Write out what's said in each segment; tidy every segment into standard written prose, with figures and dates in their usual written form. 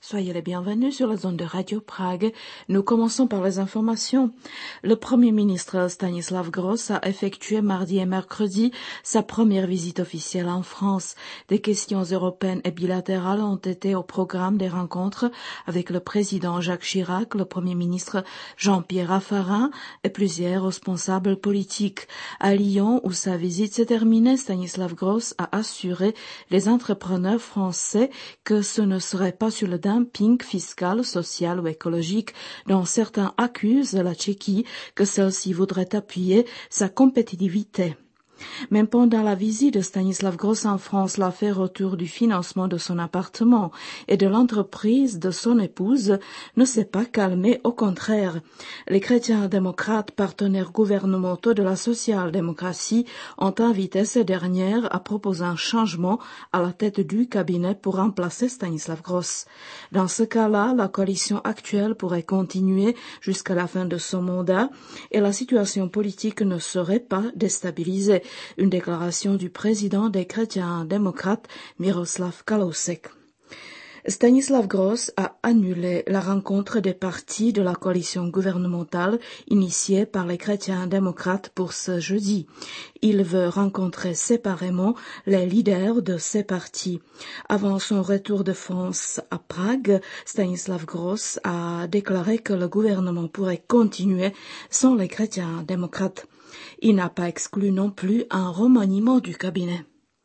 Soyez les bienvenus sur la zone de Radio Prague. Nous commençons par les informations. Le Premier ministre Stanislav Gross a effectué mardi et mercredi sa première visite officielle en France. Des questions européennes et bilatérales ont été au programme des rencontres avec le président Jacques Chirac, le Premier ministre Jean-Pierre Raffarin et plusieurs responsables politiques. À Lyon, où sa visite s'est terminée, Stanislav Gross a assuré les entrepreneurs français que ce ne serait pas sur le dumping fiscal, social ou écologique dont certains accusent la Tchéquie que celle-ci voudrait appuyer sa compétitivité. Même pendant la visite de Stanislav Gross en France, l'affaire autour du financement de son appartement et de l'entreprise de son épouse ne s'est pas calmée, au contraire. Les chrétiens démocrates, partenaires gouvernementaux de la social-démocratie, ont invité ces dernières à proposer un changement à la tête du cabinet pour remplacer Stanislav Gross. Dans ce cas-là, la coalition actuelle pourrait continuer jusqu'à la fin de son mandat et la situation politique ne serait pas déstabilisée. Une déclaration du président des chrétiens démocrates, Miroslav Kalousek. Stanislav Gross a annulé la rencontre des partis de la coalition gouvernementale initiée par les chrétiens démocrates pour ce jeudi. Il veut rencontrer séparément les leaders de ces partis. Avant son retour de France à Prague, Stanislav Gross a déclaré que le gouvernement pourrait continuer sans les chrétiens démocrates. Il n'a pas exclu non plus un remaniement du cabinet.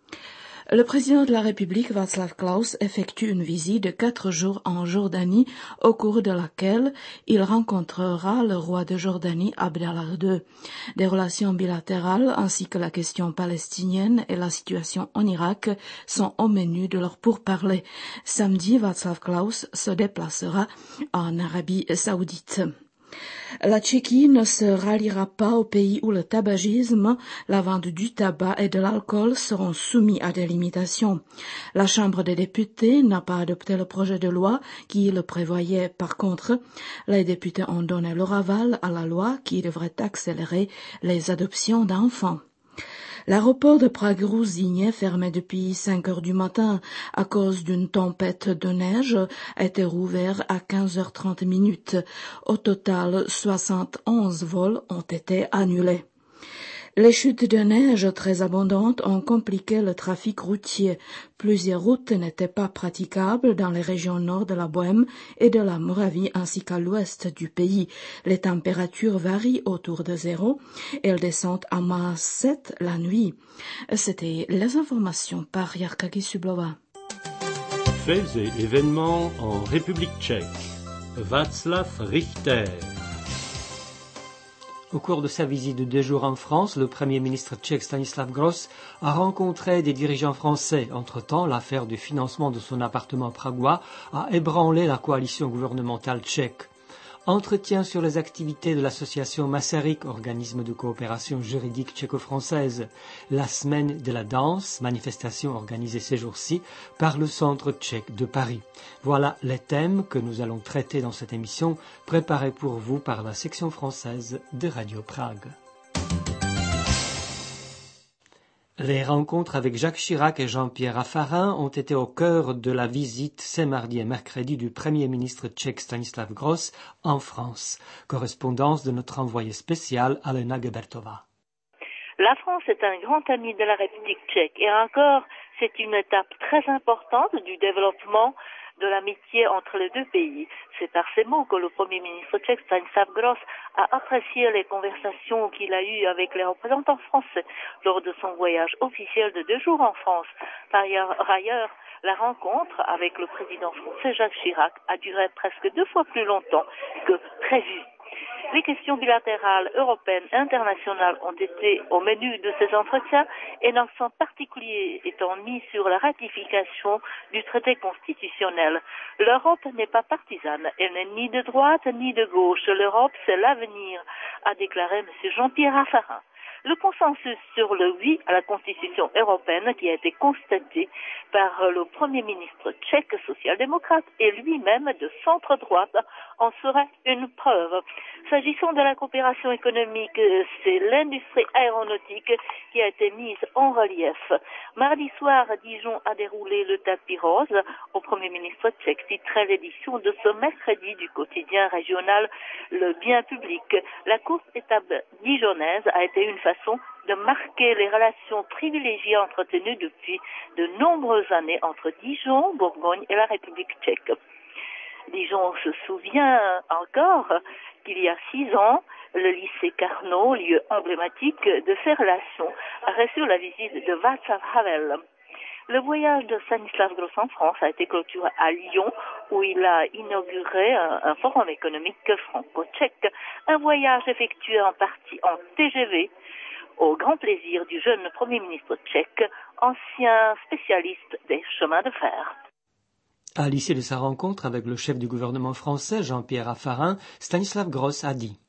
Le président de la République, Václav Klaus, effectue une visite de 4 jours en Jordanie, au cours de laquelle il rencontrera le roi de Jordanie, Abdallah II. Des relations bilatérales ainsi que la question palestinienne et la situation en Irak sont au menu de leurs pourparlers. Samedi, Václav Klaus se déplacera en Arabie saoudite. La Tchéquie ne se ralliera pas au pays où le tabagisme, la vente du tabac et de l'alcool seront soumis à des limitations. La Chambre des députés n'a pas adopté le projet de loi qui le prévoyait. Par contre, les députés ont donné leur aval à la loi qui devrait accélérer les adoptions d'enfants. L'aéroport de Prague-Rouzině, fermé depuis 5 heures du matin à cause d'une tempête de neige, a été rouvert à 15h30. Au total, 71 vols ont été annulés. Les chutes de neige très abondantes ont compliqué le trafic routier. Plusieurs routes n'étaient pas praticables dans les régions nord de la Bohême et de la Moravie ainsi qu'à l'ouest du pays. Les températures varient autour de 0 et elles descendent à -7 la nuit. C'était les informations par Jarka Sublova. Faits et événements en République tchèque. Václav Richter. Au cours de sa visite de 2 jours en France, le Premier ministre tchèque Stanislav Gross a rencontré des dirigeants français. Entre-temps, l'affaire du financement de son appartement pragois a ébranlé la coalition gouvernementale tchèque. Entretien sur les activités de l'association Masaryk, organisme de coopération juridique tchéco-française. La semaine de la danse, manifestation organisée ces jours-ci par le Centre tchèque de Paris. Voilà les thèmes que nous allons traiter dans cette émission, préparée pour vous par la section française de Radio Prague. Les rencontres avec Jacques Chirac et Jean-Pierre Raffarin ont été au cœur de la visite ce mardi et mercredi du Premier ministre tchèque Stanislav Gross en France. Correspondance de notre envoyée spéciale Alena Gebertová. La France est un grand ami de la République tchèque et encore, c'est une étape très importante du développement de l'amitié entre les deux pays. C'est par ces mots que le Premier ministre tchèque Stanislav Gross a apprécié les conversations qu'il a eues avec les représentants français lors de son voyage officiel de 2 jours en France. Par ailleurs, la rencontre avec le président français Jacques Chirac a duré presque 2 fois plus longtemps que prévu. Les questions bilatérales européennes et internationales ont été au menu de ces entretiens et l'accent particulier étant mis sur la ratification du traité constitutionnel. L'Europe n'est pas partisane, elle n'est ni de droite ni de gauche. L'Europe, c'est l'avenir, a déclaré M. Jean-Pierre Raffarin. Le consensus sur le oui à la Constitution européenne qui a été constaté par le Premier ministre tchèque social-démocrate et lui-même de centre-droite en serait une preuve. S'agissant de la coopération économique, c'est l'industrie aéronautique qui a été mise en relief. Mardi soir, Dijon a déroulé le tapis rose au Premier ministre tchèque, titrait l'édition de ce mercredi du quotidien régional Le Bien Public. La courte étape dijonnaise a été une façon de marquer les relations privilégiées entretenues depuis de nombreuses années entre Dijon, Bourgogne et la République tchèque. Dijon se souvient encore qu'il y a 6 ans, le lycée Carnot, lieu emblématique de ces relations, a reçu la visite de Václav Havel. Le voyage de Stanislav Gross en France a été clôturé à Lyon, où il a inauguré un forum économique franco-tchèque, un voyage effectué en partie en TGV, au grand plaisir du jeune Premier ministre tchèque, ancien spécialiste des chemins de fer. À l'issue de sa rencontre avec le chef du gouvernement français, Jean-Pierre Raffarin, Stanislav Gross a dit: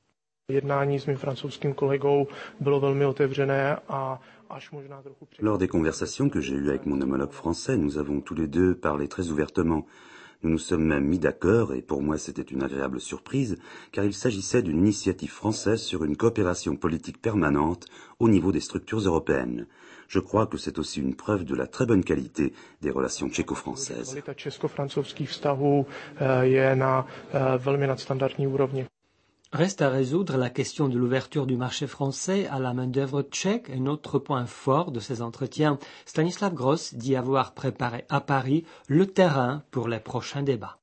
Lors des conversations que j'ai eues avec mon homologue français, nous avons tous les deux parlé très ouvertement. Nous nous sommes même mis d'accord, et pour moi c'était une agréable surprise, car il s'agissait d'une initiative française sur une coopération politique permanente au niveau des structures européennes. Je crois que c'est aussi une preuve de la très bonne qualité des relations tchéco-françaises. Reste à résoudre la question de l'ouverture du marché français à la main-d'œuvre tchèque, un autre point fort de ces entretiens. Stanislav Gross dit avoir préparé à Paris le terrain pour les prochains débats.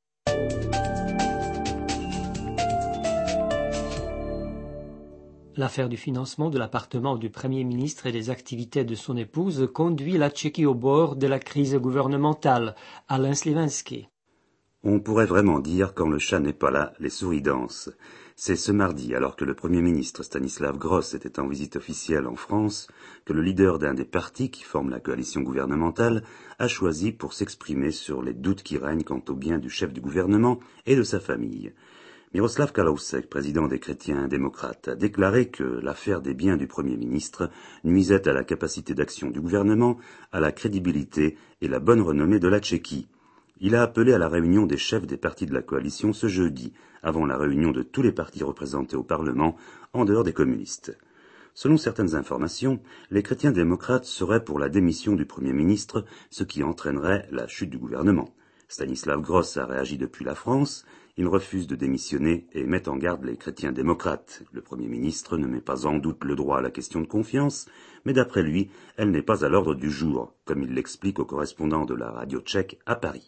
L'affaire du financement de l'appartement du Premier ministre et des activités de son épouse conduit la Tchéquie au bord de la crise gouvernementale. Alain Slivenski. On pourrait vraiment dire, quand le chat n'est pas là, les souris dansent. C'est ce mardi, alors que le Premier ministre Stanislav Gross était en visite officielle en France, que le leader d'un des partis qui forment la coalition gouvernementale a choisi pour s'exprimer sur les doutes qui règnent quant au bien du chef du gouvernement et de sa famille. Miroslav Kalousek, président des Chrétiens démocrates, a déclaré que l'affaire des biens du Premier ministre nuisait à la capacité d'action du gouvernement, à la crédibilité et la bonne renommée de la Tchéquie. Il a appelé à la réunion des chefs des partis de la coalition ce jeudi, avant la réunion de tous les partis représentés au Parlement, en dehors des communistes. Selon certaines informations, les chrétiens démocrates seraient pour la démission du Premier ministre, ce qui entraînerait la chute du gouvernement. Stanislav Gross a réagi depuis la France. Il refuse de démissionner et met en garde les chrétiens démocrates. Le Premier ministre ne met pas en doute le droit à la question de confiance, mais d'après lui, elle n'est pas à l'ordre du jour, comme il l'explique au correspondant de la radio tchèque à Paris.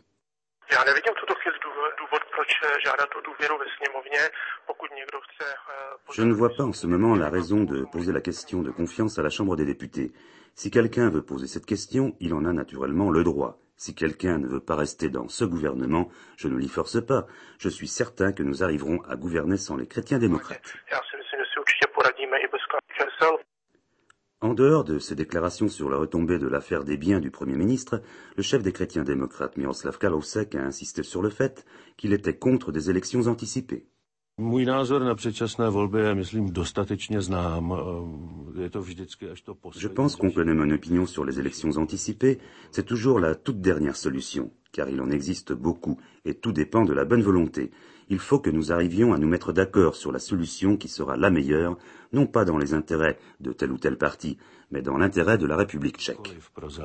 Je ne vois pas en ce moment la raison de poser la question de confiance à la Chambre des députés. Si quelqu'un veut poser cette question, il en a naturellement le droit. Si quelqu'un ne veut pas rester dans ce gouvernement, je ne l'y force pas. Je suis certain que nous arriverons à gouverner sans les chrétiens démocrates. En dehors de ces déclarations sur la retombée de l'affaire des biens du Premier ministre, le chef des chrétiens démocrates, Miroslav Kalousek, a insisté sur le fait qu'il était contre des élections anticipées. Je pense qu'on connaît mon opinion sur les élections anticipées. C'est toujours la toute dernière solution, car il en existe beaucoup, et tout dépend de la bonne volonté. Il faut que nous arrivions à nous mettre d'accord sur la solution qui sera la meilleure, non pas dans les intérêts de tel ou tel parti, mais dans l'intérêt de la République tchèque.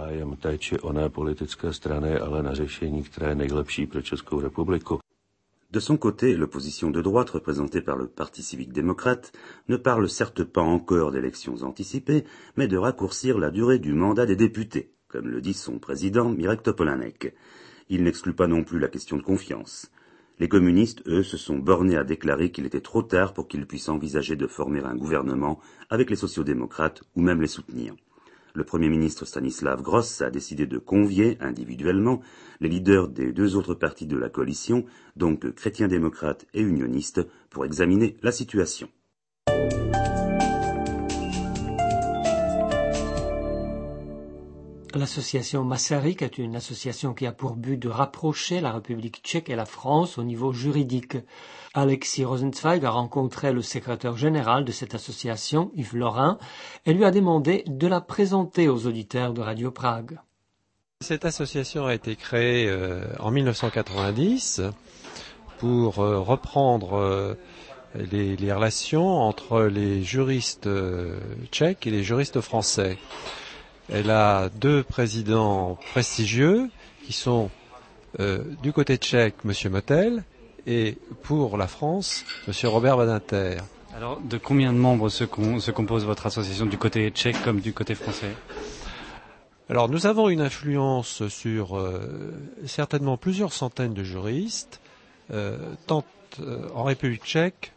De son côté, l'opposition de droite, représentée par le Parti civique démocrate, ne parle certes pas encore d'élections anticipées, mais de raccourcir la durée du mandat des députés, comme le dit son président Mirek Topolánek. Il n'exclut pas non plus la question de confiance. Les communistes, eux, se sont bornés à déclarer qu'il était trop tard pour qu'ils puissent envisager de former un gouvernement avec les sociodémocrates ou même les soutenir. Le Premier ministre Stanislav Gross a décidé de convier individuellement les leaders des deux autres partis de la coalition, donc chrétiens démocrates et unionistes, pour examiner la situation. L'association Masaryk est une association qui a pour but de rapprocher la République tchèque et la France au niveau juridique. Alexis Rosenzweig a rencontré le secrétaire général de cette association, Yves Laurin, et lui a demandé de la présenter aux auditeurs de Radio Prague. Cette association a été créée en 1990 pour reprendre les relations entre les juristes tchèques et les juristes français. Elle a deux présidents prestigieux qui sont du côté tchèque, M. Motel, et pour la France, M. Robert Badinter. Alors, de combien de membres se compose votre association du côté tchèque comme du côté français ? Alors, nous avons une influence sur certainement plusieurs centaines de juristes, tant en République tchèque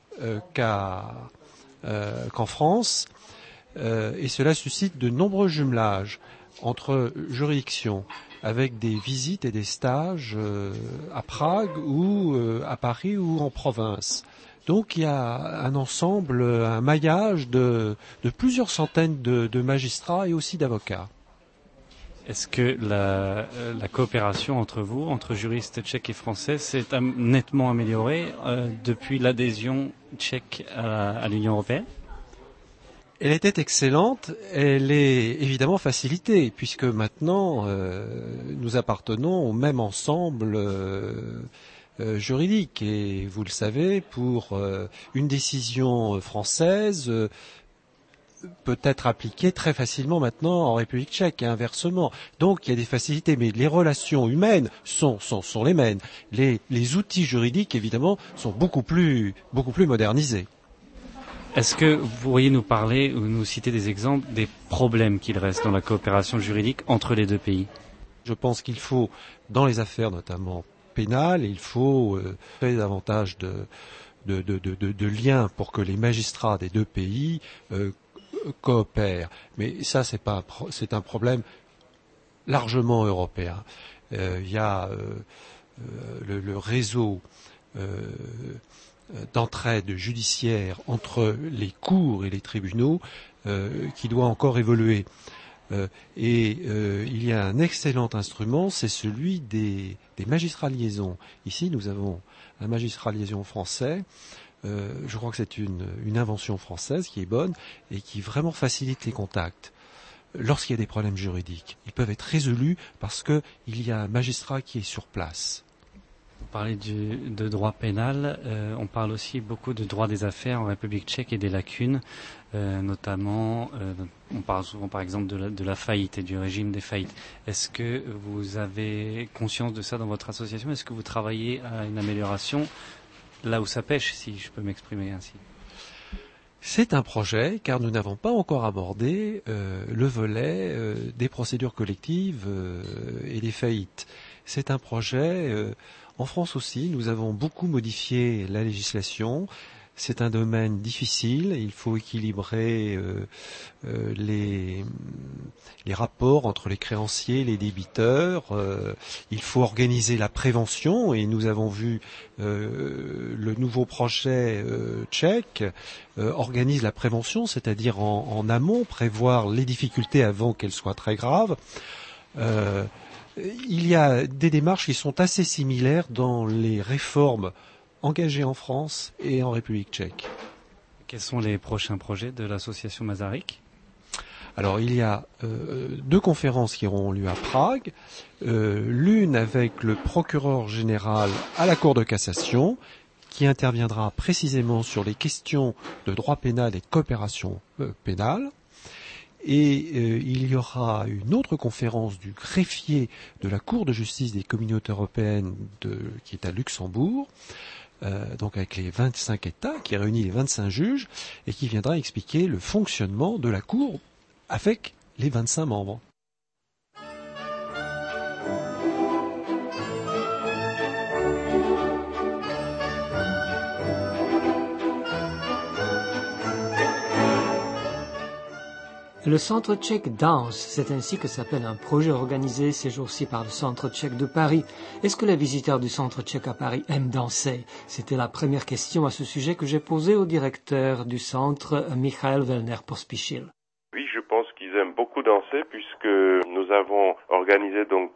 qu'en France. Et cela suscite de nombreux jumelages entre juridictions, avec des visites et des stages à Prague ou à Paris ou en province. Donc il y a un ensemble, un maillage de plusieurs centaines de magistrats et aussi d'avocats. Est-ce que la coopération entre vous, entre juristes tchèques et français, s'est nettement améliorée depuis l'adhésion tchèque à l'Union européenne ? Elle était excellente, elle est évidemment facilitée, puisque maintenant nous appartenons au même ensemble juridique. Et vous le savez, pour une décision française peut être appliquée très facilement maintenant en République tchèque et inversement. Donc il y a des facilités, mais les relations humaines sont les mêmes. Les outils juridiques, évidemment, sont beaucoup plus modernisés. Est-ce que vous pourriez nous parler ou nous citer des exemples des problèmes qu'il reste dans la coopération juridique entre les deux pays ? Je pense qu'il faut, dans les affaires notamment pénales, il faut faire davantage de liens pour que les magistrats des deux pays coopèrent. Mais ça, c'est un problème largement européen. Il y a le réseau d'entraide judiciaire entre les cours et les tribunaux qui doit encore évoluer. Il y a un excellent instrument, c'est celui des magistrats de liaison. Ici, nous avons un magistrat de liaison français. Je crois que c'est une invention française qui est bonne et qui vraiment facilite les contacts. Lorsqu'il y a des problèmes juridiques, ils peuvent être résolus parce qu'il y a un magistrat qui est sur place. Vous parlez de droit pénal, on parle aussi beaucoup de droit des affaires en République tchèque et des lacunes, notamment, on parle souvent par exemple de la faillite et du régime des faillites. Est-ce que vous avez conscience de ça dans votre association ? Est-ce que vous travaillez à une amélioration là où ça pêche, si je peux m'exprimer ainsi ? C'est un projet, car nous n'avons pas encore abordé le volet des procédures collectives et des faillites. C'est un projet... En France aussi, nous avons beaucoup modifié la législation. C'est un domaine difficile. Il faut équilibrer les rapports entre les créanciers et les débiteurs. Il faut organiser la prévention. Et nous avons vu le nouveau projet tchèque organise la prévention, c'est-à-dire en amont, prévoir les difficultés avant qu'elles soient très graves. Il y a des démarches qui sont assez similaires dans les réformes engagées en France et en République tchèque. Quels sont les prochains projets de l'association Masaryk ? Alors, il y a deux conférences qui auront lieu à Prague. L'une avec le procureur général à la Cour de cassation, qui interviendra précisément sur les questions de droit pénal et de coopération pénale. Et il y aura une autre conférence du greffier de la Cour de justice des communautés européennes qui est à Luxembourg, donc avec les 25 États, qui réunit les 25 juges, et qui viendra expliquer le fonctionnement de la Cour avec les 25 membres. Le Centre tchèque danse, c'est ainsi que s'appelle un projet organisé ces jours-ci par le Centre tchèque de Paris. Est-ce que les visiteurs du Centre tchèque à Paris aiment danser ? C'était la première question à ce sujet que j'ai posée au directeur du centre, Michael Wellner Pospišil. Oui, je pense qu'ils j'aime beaucoup danser puisque nous avons organisé donc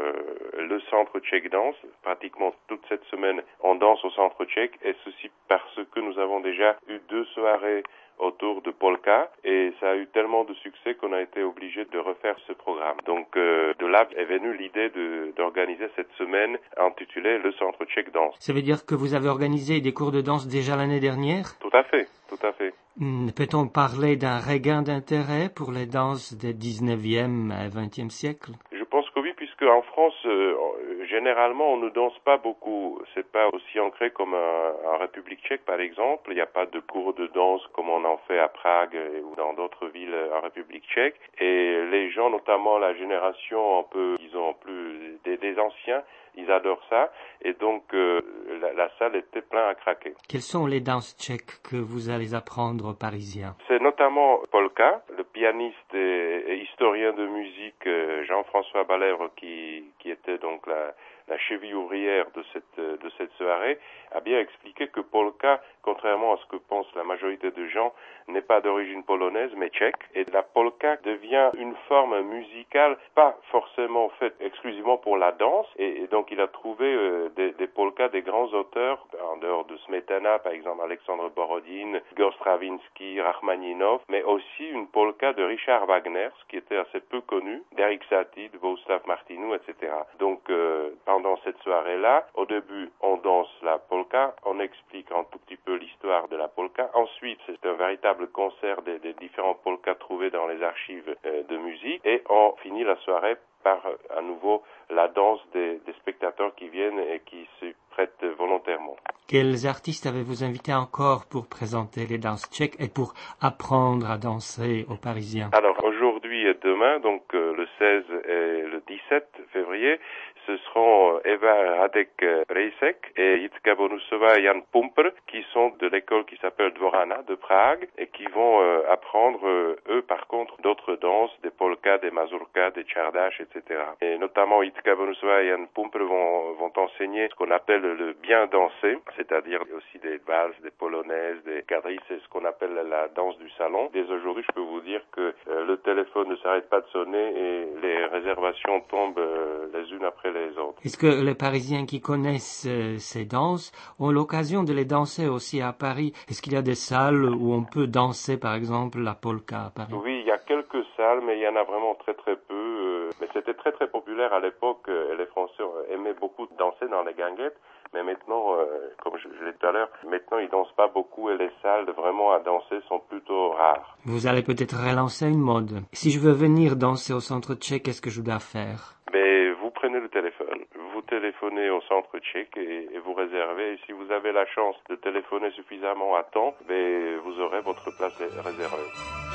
le Centre Tchèque Danse. Pratiquement toute cette semaine, on danse au Centre Tchèque et ceci parce que nous avons déjà eu 2 soirées autour de polka et ça a eu tellement de succès qu'on a été obligé de refaire ce programme. Donc de là est venue l'idée d'organiser cette semaine intitulée le Centre Tchèque Danse. Ça veut dire que vous avez organisé des cours de danse déjà l'année dernière? Tout à fait, tout à fait. Peut-on parler d'un regain d'intérêt pour les danses des 19e et 20e siècles? Je pense que oui, puisque en France, généralement, on ne danse pas beaucoup. C'est pas aussi ancré comme en République tchèque, par exemple. Il n'y a pas de cours de danse comme on en fait à Prague ou dans d'autres villes en République tchèque. Et les gens, notamment la génération un peu, disons, plus des anciens, ils adorent ça. Et donc, la salle était pleine à craquer. Quelles sont les danses tchèques que vous allez apprendre aux Parisiens? C'est notamment polka. Le pianiste et historien de musique Jean-François Balèvre, qui était donc la cheville ouvrière de cette soirée, a bien expliqué que polka, contrairement à ce que pense la majorité de gens, n'est pas d'origine polonaise mais tchèque. Et la polka devient une forme musicale pas forcément faite exclusivement pour la danse. Et donc il a trouvé des polkas des grands auteurs, en dehors de Smetana, par exemple Alexandre Borodine, Igor Stravinsky, Rachmaninov, mais aussi une polka de Richard Wagner, ce qui était assez peu connu, d'Eric Satie, de Bohuslav Martinou, etc. Donc pendant cette soirée-là, au début on danse la polka, on explique un tout petit peu l'histoire de la polka. Ensuite, c'est un véritable concert des différents polkas trouvés dans les archives de musique. Et on finit la soirée par à nouveau la danse des spectateurs qui viennent et qui se prêtent volontairement. Quels artistes avez-vous invité encore pour présenter les danses tchèques et pour apprendre à danser aux Parisiens? Alors aujourd'hui et demain, donc le 16 et le 17 février, ce seront Eva Radek-Rejsek et Jitka Bonusova et Jan Pumper, qui sont de l'école qui s'appelle Dvorana de Prague et qui vont apprendre, eux par contre, d'autres danses, des polkas, des mazurkas, des tchardaches, etc. Et notamment Jitka Bonusova et Jan Pumper vont enseigner ce qu'on appelle le bien danser, c'est-à-dire aussi des valses, des polonaises, des quadrilles, c'est ce qu'on appelle la danse du salon. Dès aujourd'hui, je peux vous dire que le téléphone ne s'arrête pas de sonner et les réservations tombent les unes après les autres. Est-ce que les Parisiens qui connaissent ces danses ont l'occasion de les danser aussi à Paris? Est-ce qu'il y a des salles où on peut danser, par exemple, la polka à Paris? Oui, il y a quelques salles, mais il y en a vraiment très très peu. Mais c'était très très populaire à l'époque. Les Français aimaient beaucoup danser dans les guinguettes. Mais maintenant, comme je l'ai dit tout à l'heure, maintenant ils dansent pas beaucoup et les salles vraiment à danser sont plutôt rares. Vous allez peut-être relancer une mode. Si je veux venir danser au Centre Tchèque, qu'est-ce que je dois faire? Mais vous prenez le téléphone, vous téléphonez au Centre Tchèque et vous réservez. Et si vous avez la chance de téléphoner suffisamment à temps, vous aurez votre place réservée.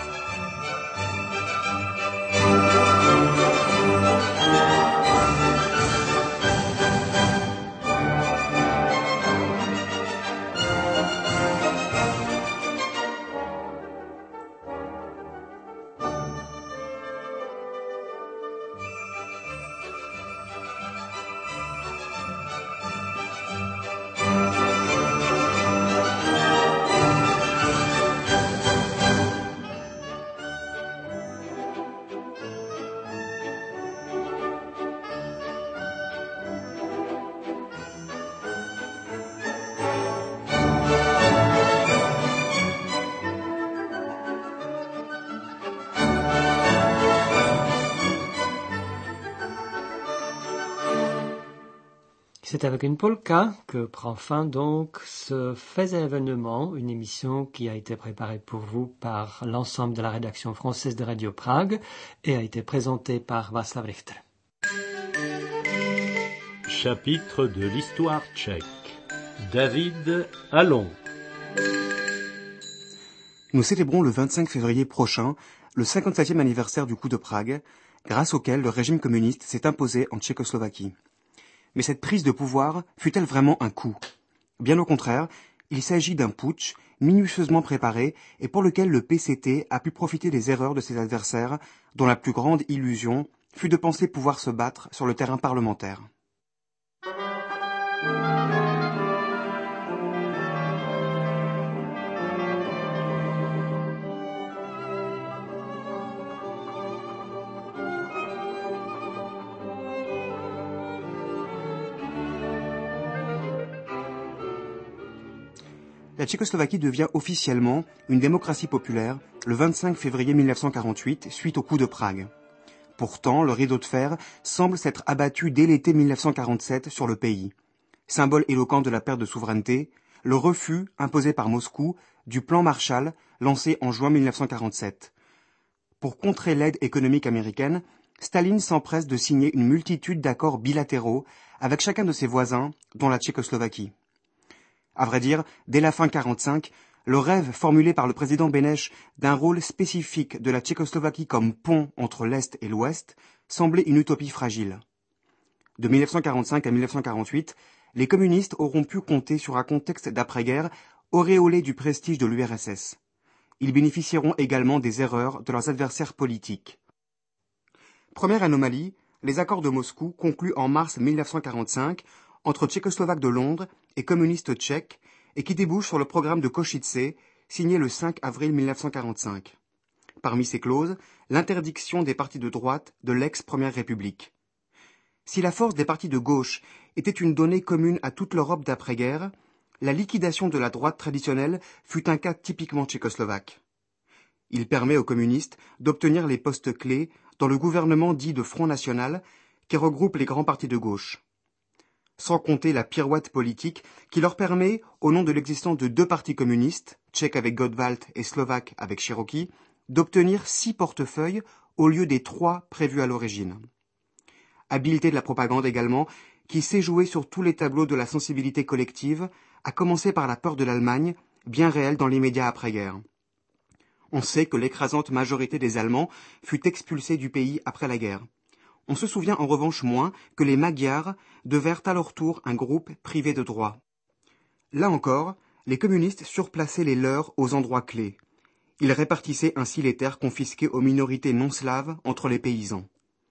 C'est avec une polka que prend fin donc ce Fait événement, une émission qui a été préparée pour vous par l'ensemble de la rédaction française de Radio Prague et a été présentée par Václav Richter. Chapitre de l'histoire tchèque. David Allon. Nous célébrons le 25 février prochain le 57e anniversaire du coup de Prague, grâce auquel le régime communiste s'est imposé en Tchécoslovaquie. Mais cette prise de pouvoir fut-elle vraiment un coup? Bien au contraire, il s'agit d'un putsch minutieusement préparé et pour lequel le PCT a pu profiter des erreurs de ses adversaires, dont la plus grande illusion fut de penser pouvoir se battre sur le terrain parlementaire. la Tchécoslovaquie devient officiellement une démocratie populaire le 25 février 1948 suite au coup de Prague. Pourtant, le rideau de fer semble s'être abattu dès l'été 1947 sur le pays. Symbole éloquent de la perte de souveraineté, le refus imposé par Moscou du plan Marshall lancé en juin 1947. Pour contrer l'aide économique américaine, Staline s'empresse de signer une multitude d'accords bilatéraux avec chacun de ses voisins, dont la Tchécoslovaquie. À vrai dire, dès la fin 1945, le rêve formulé par le président Beneš d'un rôle spécifique de la Tchécoslovaquie comme pont entre l'Est et l'Ouest semblait une utopie fragile. De 1945 à 1948, les communistes auront pu compter sur un contexte d'après-guerre auréolé du prestige de l'URSS. Ils bénéficieront également des erreurs de leurs adversaires politiques. Première anomalie, les accords de Moscou conclus en mars 1945 entre Tchécoslovaques de Londres et communistes tchèques et qui débouchent sur le programme de Košice signé le 5 avril 1945. Parmi ces clauses, l'interdiction des partis de droite de l'ex-Première République. Si la force des partis de gauche était une donnée commune à toute l'Europe d'après-guerre, la liquidation de la droite traditionnelle fut un cas typiquement tchécoslovaque. Il permet aux communistes d'obtenir les postes clés dans le gouvernement dit de Front National qui regroupe les grands partis de gauche. Sans compter la pirouette politique qui leur permet, au nom de l'existence de 2 partis communistes, tchèques avec Gottwald et slovaques avec Cherokee, d'obtenir 6 portefeuilles au lieu des 3 prévus à l'origine. Habileté de la propagande également, qui s'est jouée sur tous les tableaux de la sensibilité collective, à commencer par la peur de l'Allemagne, bien réelle dans l'immédiat après-guerre. On sait que l'écrasante majorité des Allemands fut expulsée du pays après la guerre. On se souvient en revanche moins que les Magyars devinrent à leur tour un groupe privé de droits. Là encore, les communistes surplaçaient les leurs aux endroits clés. Ils répartissaient ainsi les terres confisquées aux minorités non slaves entre les paysans.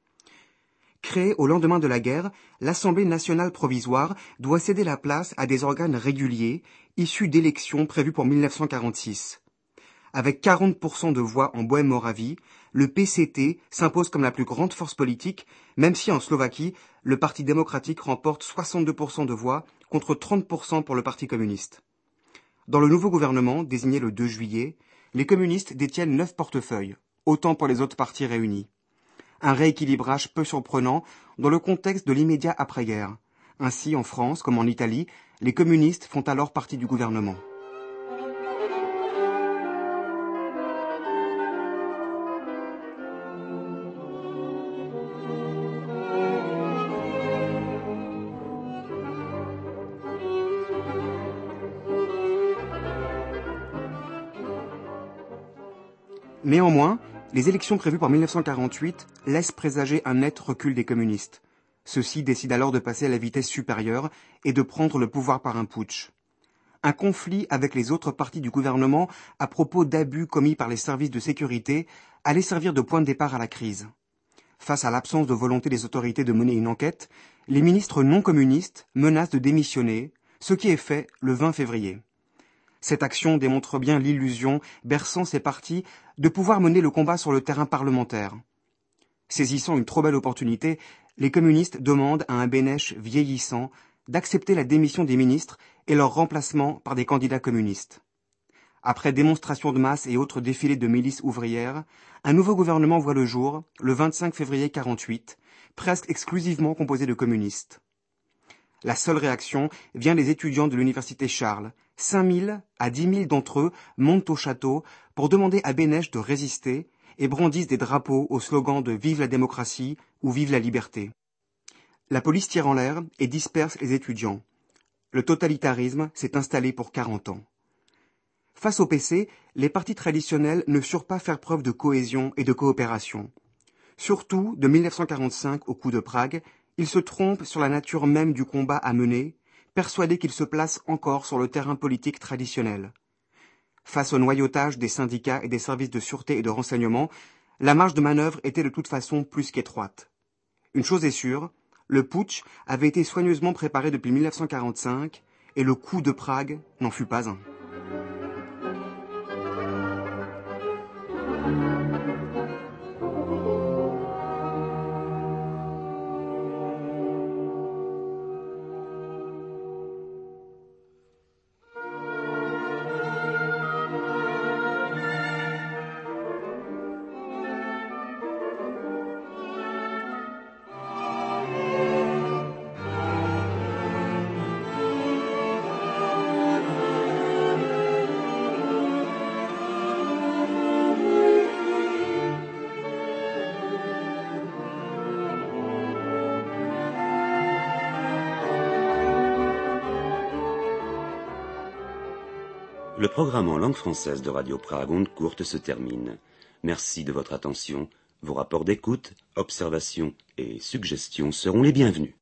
Créée au lendemain de la guerre, l'Assemblée nationale provisoire doit céder la place à des organes réguliers, issus d'élections prévues pour 1946. Avec 40% de voix en Bohême-Moravie, le PCT s'impose comme la plus grande force politique, même si en Slovaquie, le Parti démocratique remporte 62% de voix contre 30% pour le Parti communiste. Dans le nouveau gouvernement, désigné le 2 juillet, les communistes détiennent 9 portefeuilles, autant pour les autres partis réunis. Un rééquilibrage peu surprenant dans le contexte de l'immédiat après-guerre. Ainsi, en France comme en Italie, les communistes font alors partie du gouvernement. Néanmoins, les élections prévues pour 1948 laissent présager un net recul des communistes. Ceux-ci décident alors de passer à la vitesse supérieure et de prendre le pouvoir par un putsch. Un conflit avec les autres partis du gouvernement à propos d'abus commis par les services de sécurité allait servir de point de départ à la crise. Face à l'absence de volonté des autorités de mener une enquête, les ministres non communistes menacent de démissionner, ce qui est fait le 20 février. Cette action démontre bien l'illusion berçant ces partis de pouvoir mener le combat sur le terrain parlementaire. Saisissant une trop belle opportunité, les communistes demandent à un Beneš vieillissant d'accepter la démission des ministres et leur remplacement par des candidats communistes. Après démonstrations de masse et autres défilés de milices ouvrières, un nouveau gouvernement voit le jour, le 25 février 1948, presque exclusivement composé de communistes. La seule réaction vient des étudiants de l'université Charles. 5 000 à 10 000 d'entre eux montent au château pour demander à Beneš de résister et brandissent des drapeaux au slogan de « Vive la démocratie » ou « Vive la liberté ». La police tire en l'air et disperse les étudiants. Le totalitarisme s'est installé pour 40 ans. Face au PC, les partis traditionnels ne surent pas faire preuve de cohésion et de coopération. Surtout, de 1945 au coup de Prague, ils se trompent sur la nature même du combat à mener, persuadés qu'ils se placent encore sur le terrain politique traditionnel. Face au noyautage des syndicats et des services de sûreté et de renseignement, la marge de manœuvre était de toute façon plus qu'étroite. Une chose est sûre, le putsch avait été soigneusement préparé depuis 1945 et le coup de Prague n'en fut pas un. Le programme en langue française de Radio Prague Ondes Courtes se termine. Merci de votre attention. Vos rapports d'écoute, observations et suggestions seront les bienvenus.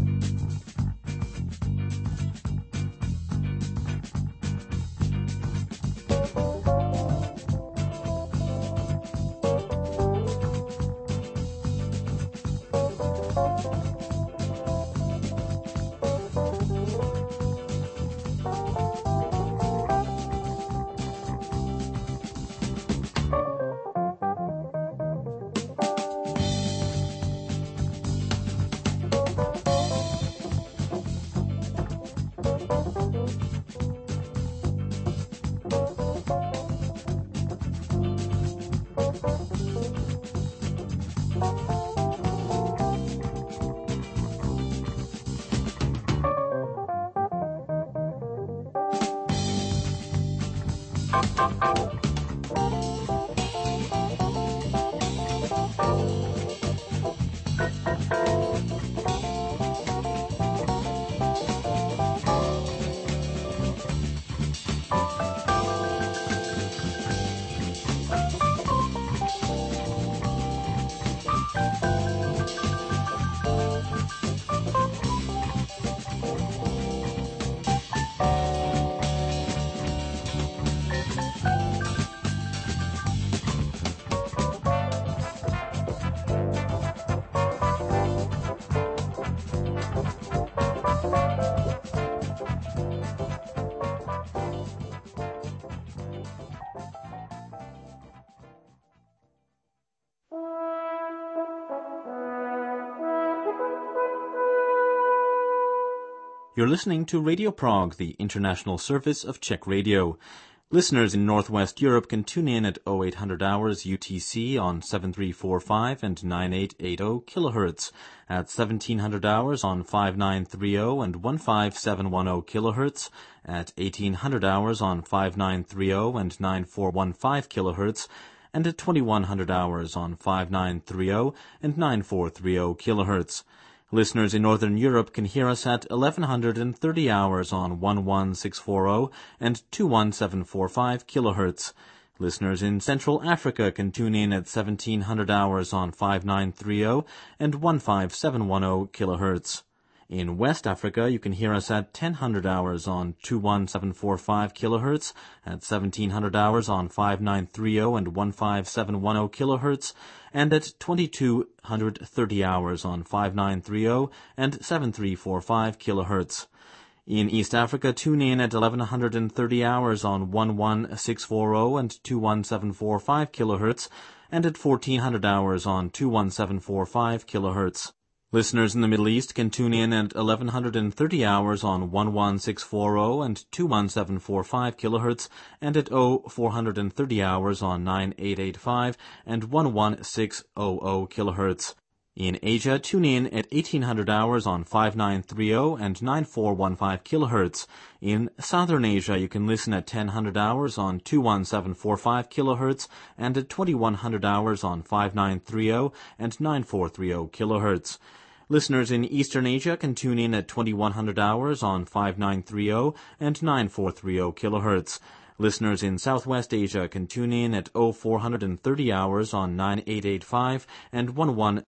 You're listening to Radio Prague, the international service of Czech radio. Listeners in Northwest Europe can tune in at 0800 hours UTC on 7345 and 9880 kilohertz, at 1700 hours on 5930 and 15710 kilohertz, at 1800 hours on 5930 and 9415 kilohertz, and at 2100 hours on 5930 and 9430 kilohertz. Listeners in Northern Europe can hear us at 1130 hours on 11640 and 21745 kilohertz. Listeners in Central Africa can tune in at 1700 hours on 5930 and 15710 kilohertz. In West Africa, you can hear us at 1000 hours on 21745 kilohertz, at 1700 hours on 5930 and 15710 kilohertz, and at 2230 hours on 5930 and 7345 kilohertz. In East Africa, tune in at 1130 hours on 11640 and 21745 kilohertz, and at 1400 hours on 21745 kilohertz. Listeners in the Middle East can tune in at 1130 hours on 11640 and 21745 kilohertz, and at 0430 hours on 9885 and 11600 kilohertz. In Asia, tune in at 1800 hours on 5930 and 9415 kilohertz. In Southern Asia, you can listen at 1000 hours on 21745 kilohertz, and at 2100 hours on 5930 and 9430 kilohertz. Listeners in Eastern Asia can tune in at 2100 hours on 5930 and 9430 kilohertz. Listeners in Southwest Asia can tune in at 0430 hours on 9885 and